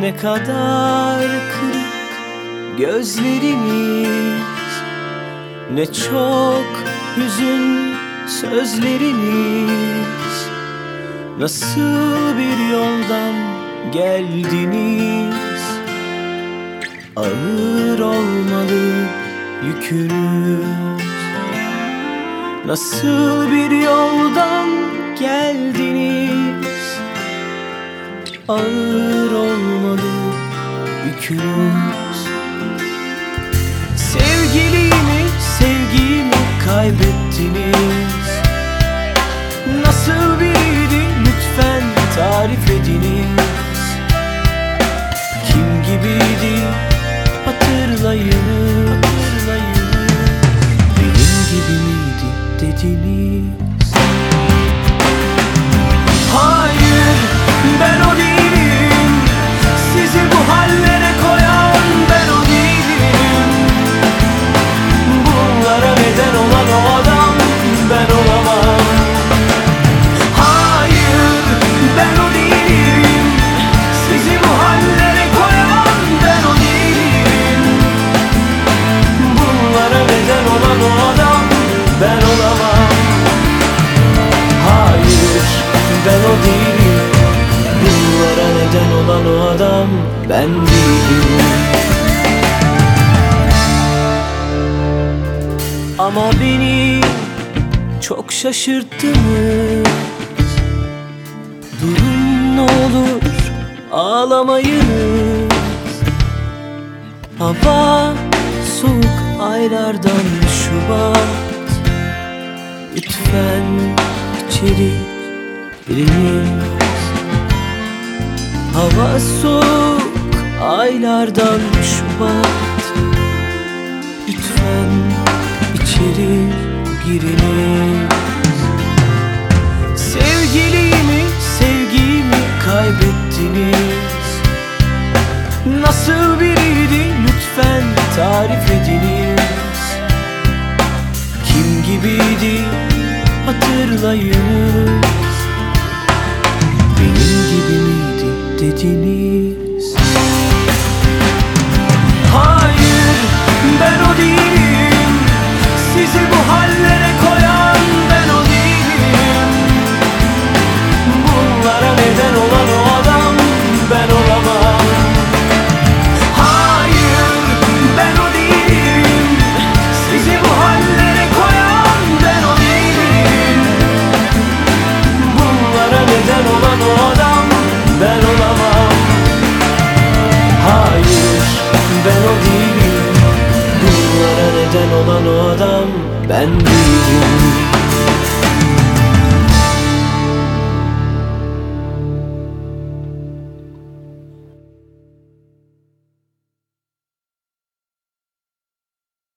Ne kadar kırık gözleriniz, ne çok hüzün sözleriniz. Nasıl bir yoldan geldiniz? Ağır olmalı yükünüz. Nasıl bir yoldan geldiniz? Ağır olmalı yükünüz. Sevgimi kaybettiniz. Nasıl biriydi lütfen tarif ediniz. Kim gibiydi hatırlayın. Benim gibi miydi dediniz. Hayır, ben o değilim. Sizi bu hallere koyan ben o değilim. Bunlara neden olan o adam ben olamam. Hayır, ben o değilim. Sizi bu hallere koyan ben o değilim. Bunlara neden olan o adam ben olamam. Hayır, ben o değilim. Bunlara neden olan o adam ben değilim. Ama beni çok şaşırttınız. Durun ne olur ağlamayınız. Hava soğuk aylardan Şubat. Lütfen içeri giriniz. Hava soğuk aylardan Şubat. Lütfen içeri giriniz. Sevgimi kaybettiniz. Nasıl biriydi lütfen tarif ediniz. Kim gibiydi hatırlayınız. Benim gibi miydi dediniz. Hayır, ben o değilim. Sizi bu hallere koyan ben o değilim. Bunlara neden olan o adam ben olamam. Hayır, ben o değilim. Sizi bu hallere koyan ben o değilim. Bunlara neden olan o adam ben olamam. Hayır, ben o değilim. Bunlara neden olan o adam ben değilim.